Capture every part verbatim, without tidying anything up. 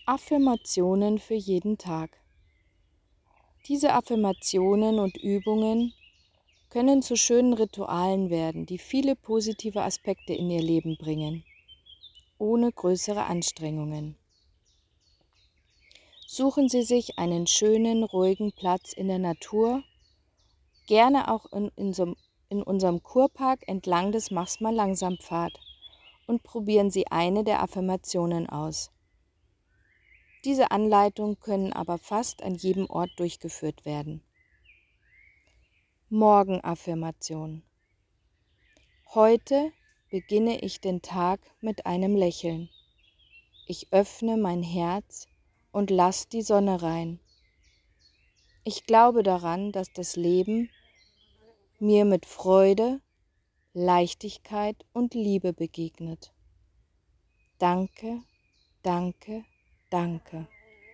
Affirmationen für jeden Tag. Diese Affirmationen und Übungen können zu schönen Ritualen werden, die viele positive Aspekte in ihr Leben bringen, ohne größere Anstrengungen. Suchen Sie sich einen schönen, ruhigen Platz in der Natur, gerne auch in, in, so, in unserem Kurpark entlang des Mach's-mal-langsam-Pfad und probieren Sie eine der Affirmationen aus. Diese Anleitungen können aber fast an jedem Ort durchgeführt werden. Morgenaffirmation. Heute beginne ich den Tag mit einem Lächeln. Ich öffne mein Herz und lass die Sonne rein. Ich glaube daran, dass das Leben mir mit Freude, Leichtigkeit und Liebe begegnet. Danke, danke, danke.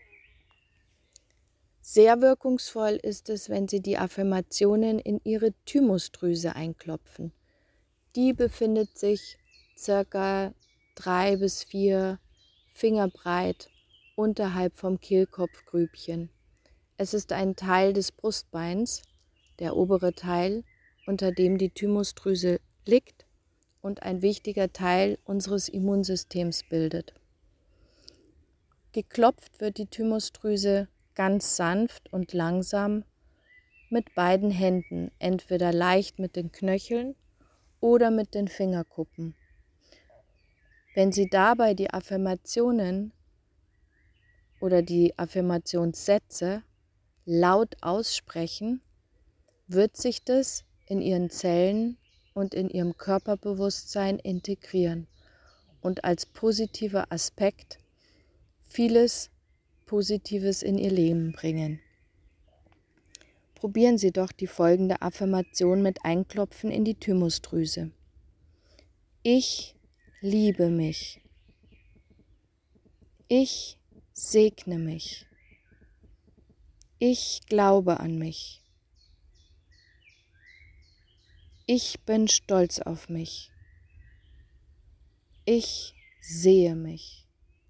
Sehr wirkungsvoll ist es, wenn Sie die Affirmationen in Ihre Thymusdrüse einklopfen. Die befindet sich circa drei bis vier Finger breit unterhalb vom Kehlkopfgrübchen. Es ist ein Teil des Brustbeins, der obere Teil, unter dem die Thymusdrüse liegt und ein wichtiger Teil unseres Immunsystems bildet. Geklopft wird die Thymusdrüse ganz sanft und langsam mit beiden Händen, entweder leicht mit den Knöcheln oder mit den Fingerkuppen. Wenn Sie dabei die Affirmationen oder die Affirmationssätze laut aussprechen, wird sich das in Ihren Zellen und in Ihrem Körperbewusstsein integrieren und als positiver Aspekt vieles Positives in Ihr Leben bringen. Probieren Sie doch die folgende Affirmation mit Einklopfen in die Thymusdrüse. Ich liebe mich. Ich segne mich. Ich glaube an mich. Ich bin stolz auf mich. Ich sehe mich.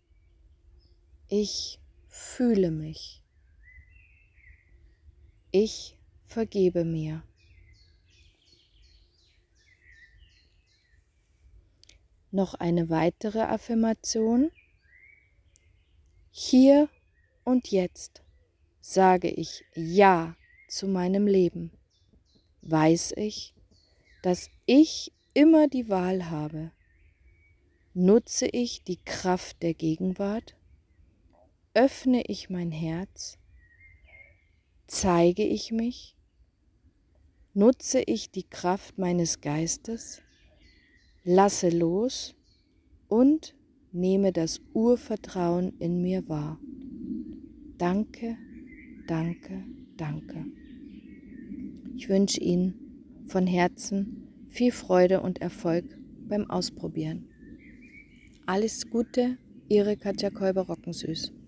Ich fühle mich. Ich vergebe mir. Noch eine weitere Affirmation. Hier und jetzt sage ich Ja zu meinem Leben. Weiß ich, dass ich immer die Wahl habe. Nutze ich die Kraft der Gegenwart? Öffne ich mein Herz? Zeige ich mich? Nutze ich die Kraft meines Geistes? Lasse los und nehme das Urvertrauen in mir wahr. Danke, danke, danke. Ich wünsche Ihnen von Herzen viel Freude und Erfolg beim Ausprobieren. Alles Gute, Ihre Katja Kolber-Rockensüß.